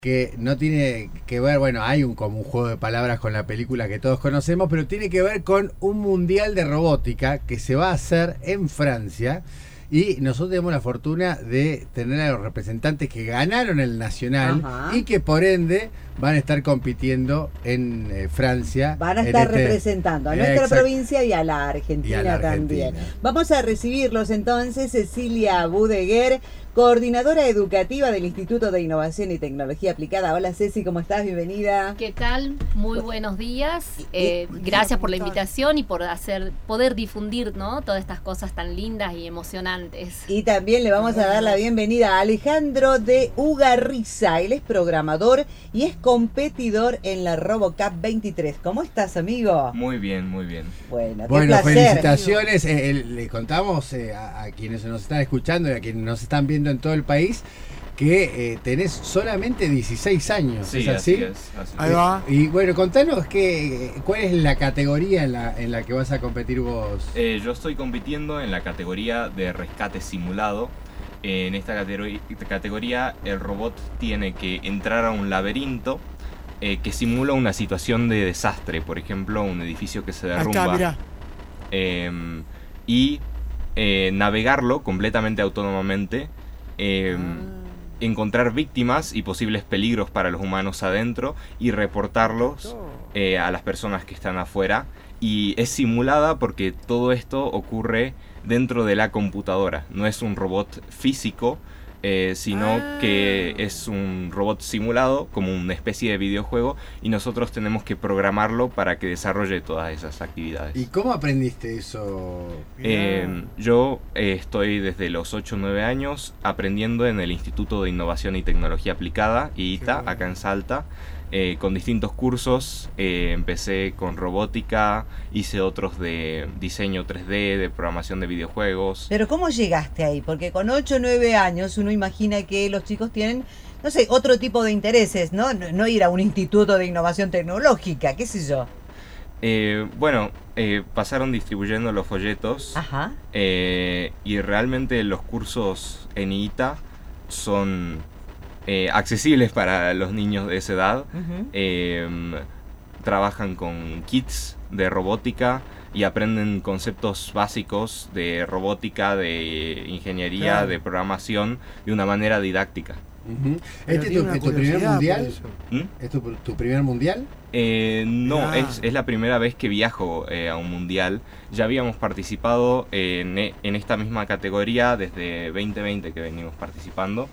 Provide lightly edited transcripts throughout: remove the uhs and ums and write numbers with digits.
que no tiene que ver, bueno, hay como un juego de palabras con la película que todos conocemos, pero tiene que ver con un mundial de robótica que se va a hacer en Francia. Y nosotros tenemos la fortuna de tener a los representantes que ganaron el Nacional. Ajá. Y que por ende van a estar compitiendo en Francia. Van a estar representando a nuestra provincia y a la Argentina también. Vamos a recibirlos entonces. Cecilia Budeguer, coordinadora educativa del Instituto de Innovación y Tecnología Aplicada. Hola Ceci, ¿cómo estás? Bienvenida. ¿Qué tal? Muy buenos días. Gracias por la invitación y por poder difundir, ¿no?, todas estas cosas tan lindas y emocionantes. Y también le vamos a dar la bienvenida a Alejandro de Ugarriza. Él es programador y es competidor en la RoboCup 23. ¿Cómo estás, amigo? Muy bien, muy bien. Bueno, qué placer. Felicitaciones. Le contamos a quienes nos están escuchando y a quienes nos están viendo en todo el país que tenés solamente 16 años. Sí, ¿es así? así Ahí va. Y bueno, contanos cuál es la categoría en la que vas a competir vos. Yo estoy compitiendo en la categoría de rescate simulado. En esta categoría el robot tiene que entrar a un laberinto que simula una situación de desastre, por ejemplo, un edificio que se derrumba. Acá, y navegarlo completamente autónomamente, encontrar víctimas y posibles peligros para los humanos adentro y reportarlos a las personas que están afuera. Y es simulada porque todo esto ocurre dentro de la computadora. No es un robot físico, sino que es un robot simulado como una especie de videojuego y nosotros tenemos que programarlo para que desarrolle todas esas actividades. ¿Y cómo aprendiste eso? Yo estoy desde los 8 o 9 años aprendiendo en el Instituto de Innovación y Tecnología Aplicada, IITA, acá en Salta. Con distintos cursos, empecé con robótica, hice otros de diseño 3D, de programación de videojuegos. Pero ¿cómo llegaste ahí? Porque con 8 o 9 años uno imagina que los chicos tienen, no sé, otro tipo de intereses, ¿no? No ir a un instituto de innovación tecnológica, qué sé yo. Pasaron distribuyendo los folletos. Ajá. Y realmente los cursos en IITA son accesibles para los niños de esa edad. Trabajan con kits de robótica y aprenden conceptos básicos de robótica, de ingeniería, claro, de programación de una manera didáctica. ¿Este es tu primer mundial? ¿Es tu primer mundial? No, es la primera vez que viajo a un mundial. Ya habíamos participado en esta misma categoría desde 2020 que venimos participando.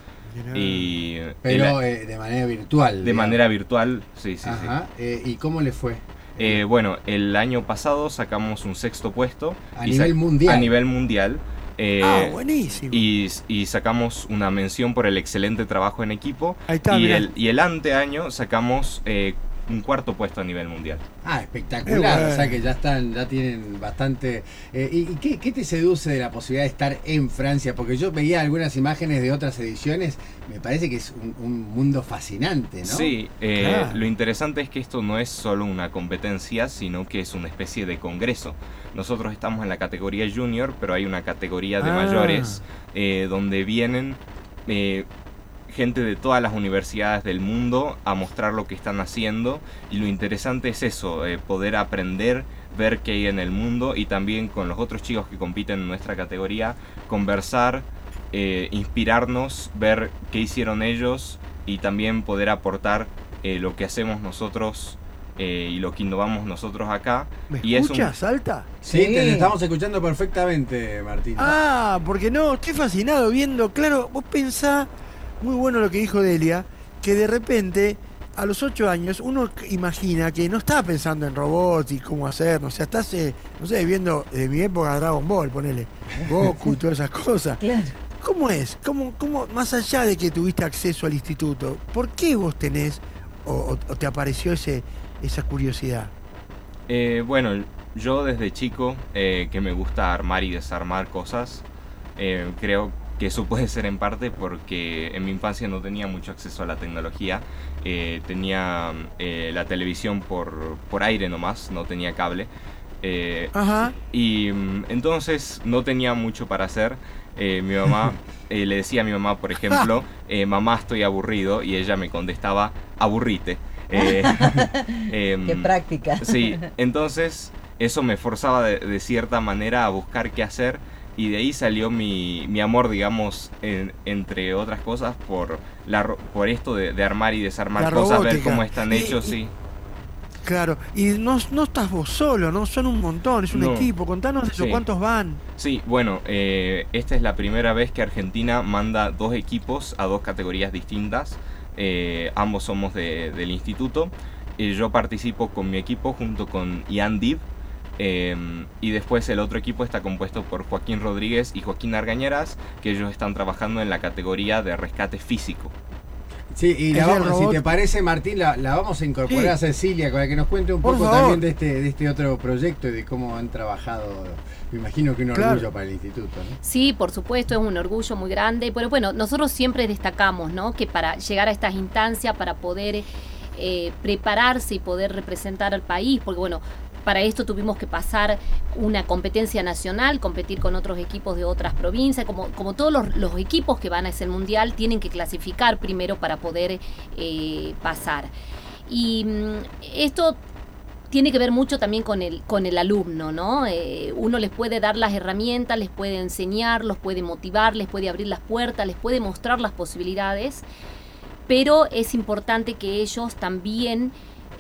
Pero de manera virtual. De manera virtual, sí. Ajá. ¿Y cómo le fue? Bueno, el año pasado sacamos un 6º puesto. A nivel mundial. A nivel mundial. Buenísimo. Y sacamos una mención por el excelente trabajo en equipo. Ahí está, y el anteaño sacamos un 4º puesto a nivel mundial. Espectacular. O sea que ya tienen bastante. ¿Y qué te seduce de la posibilidad de estar en Francia? Porque yo veía algunas imágenes de otras ediciones, me parece que es un mundo fascinante, ¿no? Sí, claro. Lo interesante es que esto no es solo una competencia, sino que es una especie de congreso. Nosotros estamos en la categoría junior, pero hay una categoría de mayores donde vienen gente de todas las universidades del mundo a mostrar lo que están haciendo, y lo interesante es eso, poder aprender, ver qué hay en el mundo, y también con los otros chicos que compiten en nuestra categoría conversar, inspirarnos, ver qué hicieron ellos y también poder aportar lo que hacemos nosotros y lo que innovamos nosotros acá. ¿Me escuchas, Salta? Sí, te estamos escuchando perfectamente, Martín. Porque no, estoy fascinado viendo, claro, vos pensás. Muy bueno lo que dijo Delia, que de repente a los 8 años uno imagina que no está pensando en robots y cómo hacer, o sea, estás, no sé, viendo de mi época Dragon Ball, ponele, Goku y todas esas cosas. Claro. ¿Cómo es? ¿Cómo, más allá de que tuviste acceso al instituto, por qué vos tenés o te apareció esa curiosidad? Bueno, yo desde chico que me gusta armar y desarmar cosas, creo que eso puede ser en parte porque en mi infancia no tenía mucho acceso a la tecnología. Tenía la televisión por aire nomás, no tenía cable. Y entonces no tenía mucho para hacer. Mi mamá, le decía a mi mamá, por ejemplo, mamá, estoy aburrido, y ella me contestaba, aburrite. Qué práctica. Sí, entonces eso me forzaba de cierta manera a buscar qué hacer, y de ahí salió mi amor, digamos, entre otras cosas, por esto de armar y desarmar La cosas, ver robótica. cómo están hechos, sí. Claro, y no estás vos solo, ¿no? Son un montón, es un No. equipo. Contanos eso, Sí. ¿cuántos van? Sí, bueno, esta es la primera vez que Argentina manda 2 equipos a 2 categorías distintas. Ambos somos del instituto. Yo participo con mi equipo junto con Ian Dib. Y después el otro equipo está compuesto por Joaquín Rodríguez y Joaquín Argañeras, que ellos están trabajando en la categoría de rescate físico. Sí, y Es el si robot. te parece, Martín, la vamos a incorporar Sí. a Cecilia para que nos cuente un Por poco favor. también de este otro proyecto y de cómo han trabajado. Me imagino que un Claro. orgullo para el instituto, ¿no? Sí, por supuesto, es un orgullo muy grande, pero bueno, nosotros siempre destacamos, ¿no?, que para llegar a estas instancias, para poder prepararse y poder representar al país, porque bueno, para esto tuvimos que pasar una competencia nacional, competir con otros equipos de otras provincias, como todos los equipos que van a ese mundial tienen que clasificar primero para poder pasar. Y esto tiene que ver mucho también con el alumno, ¿no? Uno les puede dar las herramientas, les puede enseñar, los puede motivar, les puede abrir las puertas, les puede mostrar las posibilidades, pero es importante que ellos también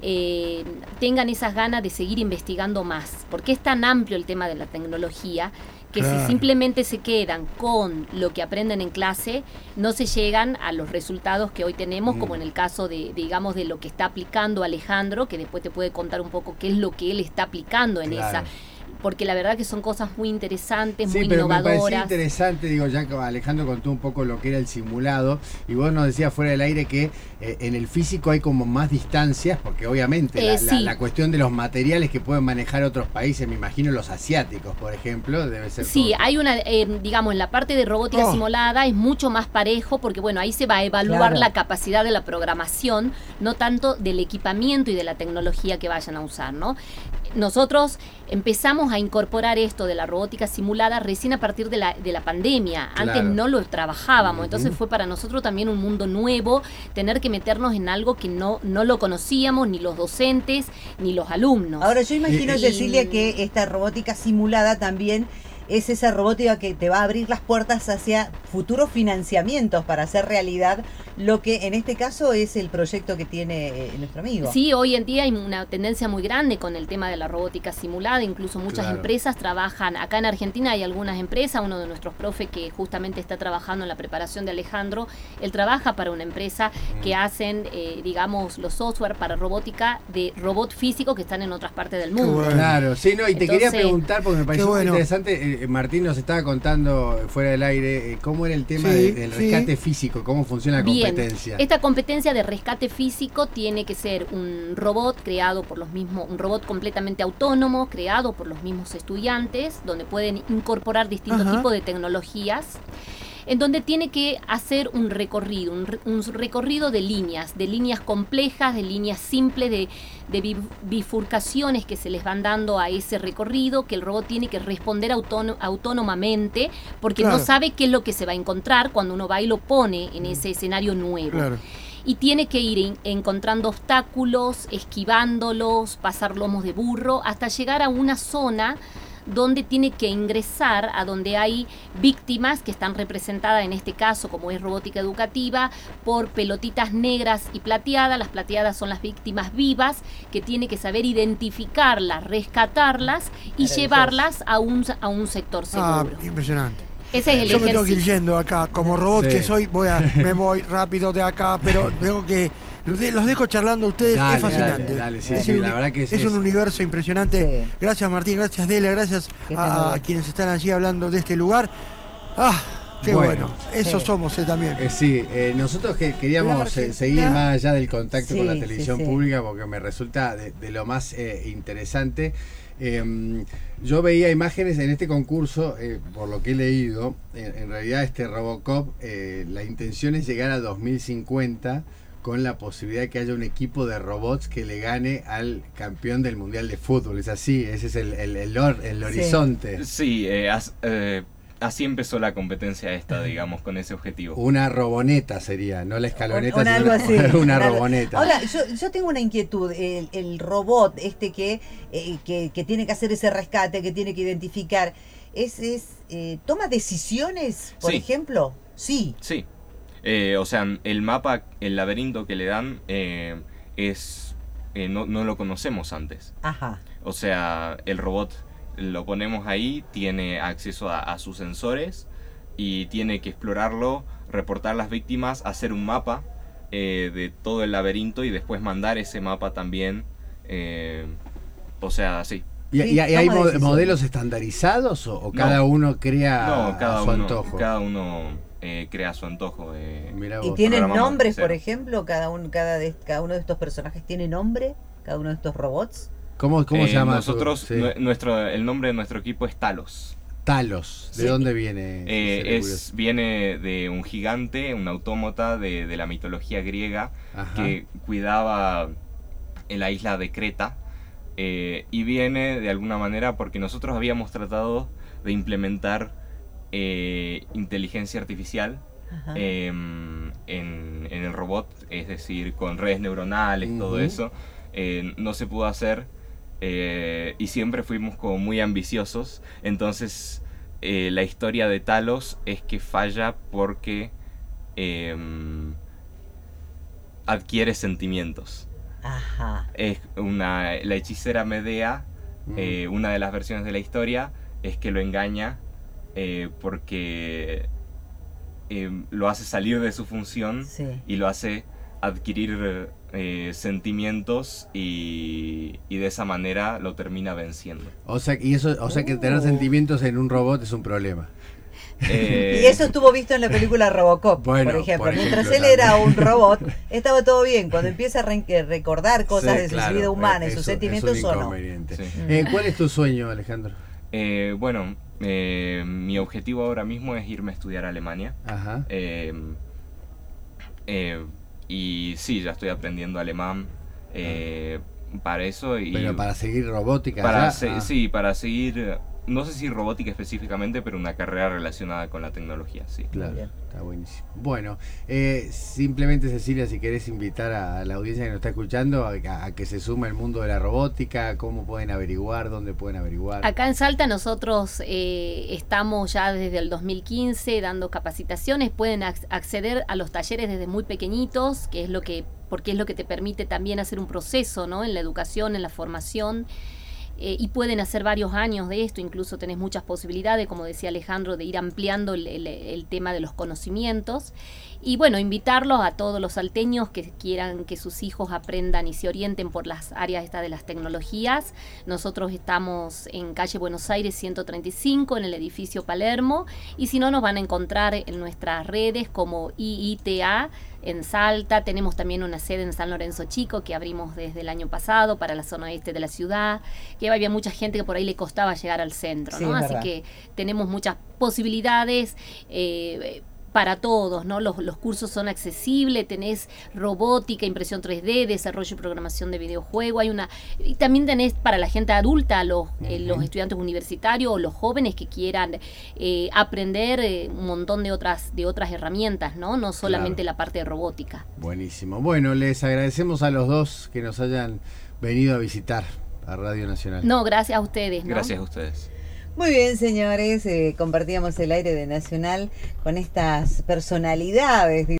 tengan esas ganas de seguir investigando más, porque es tan amplio el tema de la tecnología que Claro. si simplemente se quedan con lo que aprenden en clase, no se llegan a los resultados que hoy tenemos, como en el caso digamos, de lo que está aplicando Alejandro, que después te puede contar un poco qué es lo que él está aplicando en Claro. esa, porque la verdad que son cosas muy interesantes, Sí, muy pero me pareció innovadoras. interesante, digo, ya que Alejandro contó un poco lo que era el simulado, y vos nos decías fuera del aire que en el físico hay como más distancias, porque obviamente Sí. la cuestión de los materiales que pueden manejar otros países, me imagino los asiáticos, por ejemplo, debe ser... Sí, todo. hay una, digamos, en la parte de robótica Oh. simulada es mucho más parejo porque, bueno, ahí se va a evaluar Claro. la capacidad de la programación, no tanto del equipamiento y de la tecnología que vayan a usar, ¿no? Nosotros empezamos a incorporar esto de la robótica simulada recién a partir de la pandemia. Antes Claro. no lo trabajábamos, Ujú. entonces fue para nosotros también un mundo nuevo, tener que meternos en algo que no lo conocíamos, ni los docentes, ni los alumnos. Ahora yo imagino, Y- Cecilia, que esta robótica simulada también es esa robótica que te va a abrir las puertas hacia futuros financiamientos para hacer realidad lo que en este caso es el proyecto que tiene nuestro amigo. Sí, hoy en día hay una tendencia muy grande con el tema de la robótica simulada, incluso muchas Claro. empresas trabajan, acá en Argentina hay algunas empresas, uno de nuestros profes que justamente está trabajando en la preparación de Alejandro, él trabaja para una empresa que hacen, digamos, los software para robótica de robot físico que están en otras partes del mundo. bueno. Claro, sí, no, y te quería Entonces- preguntar, porque me pareció Qué muy bueno. interesante, Martín nos estaba contando fuera del aire cómo era el tema Sí, del sí. rescate físico, cómo funciona la Bien, competencia. esta competencia de rescate físico tiene que ser un robot creado por los mismos, un robot completamente autónomo, creado por los mismos estudiantes, donde pueden incorporar distintos Ajá. tipos de tecnologías, en donde tiene que hacer un recorrido, un recorrido de líneas complejas, de líneas simples, de bifurcaciones que se les van dando a ese recorrido, que el robot tiene que responder autónomamente, porque Claro. no sabe qué es lo que se va a encontrar cuando uno va y lo pone en ese escenario nuevo. Claro. Y tiene que ir encontrando obstáculos, esquivándolos, pasar lomos de burro, hasta llegar a una zona donde tiene que ingresar, a donde hay víctimas que están representadas, en este caso, como es robótica educativa, por pelotitas negras y plateadas. Las plateadas son las víctimas vivas, que tiene que saber identificarlas, rescatarlas y Maravilloso. llevarlas a un sector Ah, seguro. impresionante. Ese es el Yo me tengo que ir ejercicio. yendo acá, como robot Sí. que soy, me voy rápido de acá, pero tengo que... Los dejo charlando a ustedes, Dale, es fascinante. dale, dale, sí, Es sí, un- la verdad que es un universo impresionante. Sí. Gracias Martín, gracias Delia, gracias Que estén a bien. quienes están allí hablando de este lugar. Ah, qué Bueno. bueno. Eso Sí. somos también. Sí, nosotros que queríamos La Argentina. seguir más allá del contacto con la Sí, televisión sí, sí. pública, porque me resulta de lo más interesante. Yo veía imágenes en este concurso, por lo que he leído, en realidad este Robocop, la intención es llegar a 2050 con la posibilidad de que haya un equipo de robots que le gane al campeón del Mundial de Fútbol. Es así, ese es el horizonte. Sí, así empezó la competencia esta, digamos, con ese objetivo. Una roboneta sería, no la escaloneta, sino algo así. una roboneta. Ahora, yo tengo una inquietud. El robot que tiene que hacer ese rescate, que tiene que identificar, ¿toma decisiones, por ejemplo? Sí. Sí. O sea, el mapa, el laberinto que le dan no lo conocemos antes. Ajá. O sea, el robot lo ponemos ahí, tiene acceso a sus sensores y tiene que explorarlo, reportar las víctimas, hacer un mapa de todo el laberinto y después mandar ese mapa también. O sea, sí. ¿Y hay modelos estandarizados o cada uno crea a su antojo? Cada uno crea su antojo. ¿Y tienen nombres, por ejemplo? ¿Cada uno de estos personajes tiene nombre? ¿Cada uno de estos robots? ¿Cómo se llama? Nosotros, el nombre de nuestro equipo es Talos. Talos, ¿de dónde viene? Viene de un gigante, un autómata de la mitología griega. Ajá. Que cuidaba en la isla de Creta. Y viene de alguna manera porque nosotros habíamos tratado de implementar inteligencia artificial en el robot, es decir, con redes neuronales, todo eso. No se pudo hacer. Y siempre fuimos como muy ambiciosos. Entonces la historia de Talos es que falla porque adquiere sentimientos. Ajá. Es la hechicera Medea, una de las versiones de la historia es que lo engaña porque lo hace salir de su función, y lo hace adquirir sentimientos y de esa manera lo termina venciendo. O sea que tener sentimientos en un robot es un problema. Y eso estuvo visto en la película Robocop, por ejemplo. Mientras él era un robot, estaba todo bien. Cuando empieza a recordar cosas de su vida humana y sus sentimientos, o no. Sí. ¿Cuál es tu sueño, Alejandro? Bueno, mi objetivo ahora mismo es irme a estudiar a Alemania. Ajá. Y sí, ya estoy aprendiendo alemán para eso. Pero para seguir robótica. Sí, para seguir, no sé si robótica específicamente, pero una carrera relacionada con la tecnología, sí. Claro, está buenísimo. Bueno, simplemente, Cecilia, si querés invitar a la audiencia que nos está escuchando a que se sume al mundo de la robótica, cómo pueden averiguar, dónde pueden averiguar. Acá en Salta nosotros estamos ya desde el 2015 dando capacitaciones. Pueden acceder a los talleres desde muy pequeñitos, porque es lo que te permite también hacer un proceso, ¿no? En la educación, en la formación. Y pueden hacer varios años de esto, incluso tenés muchas posibilidades, como decía Alejandro, de ir ampliando el tema de los conocimientos. Y bueno, invitarlos a todos los salteños que quieran que sus hijos aprendan y se orienten por las áreas estas de las tecnologías. Nosotros estamos en calle Buenos Aires 135, en el edificio Palermo, y si no, nos van a encontrar en nuestras redes como IITA en Salta. Tenemos también una sede en San Lorenzo Chico que abrimos desde el año pasado para la zona oeste de la ciudad, que había mucha gente que por ahí le costaba llegar al centro, ¿no? Así que tenemos muchas posibilidades para todos, ¿no? Los cursos son accesibles, tenés robótica, impresión 3D, desarrollo y programación de videojuegos, y también tenés para la gente adulta, los estudiantes universitarios o los jóvenes que quieran aprender un montón de otras herramientas, ¿no? Solamente la parte de robótica. Buenísimo. Bueno, les agradecemos a los dos que nos hayan venido a visitar a Radio Nacional. No, gracias a ustedes, ¿no? Gracias a ustedes. Muy bien, señores, compartíamos el aire de Nacional con estas personalidades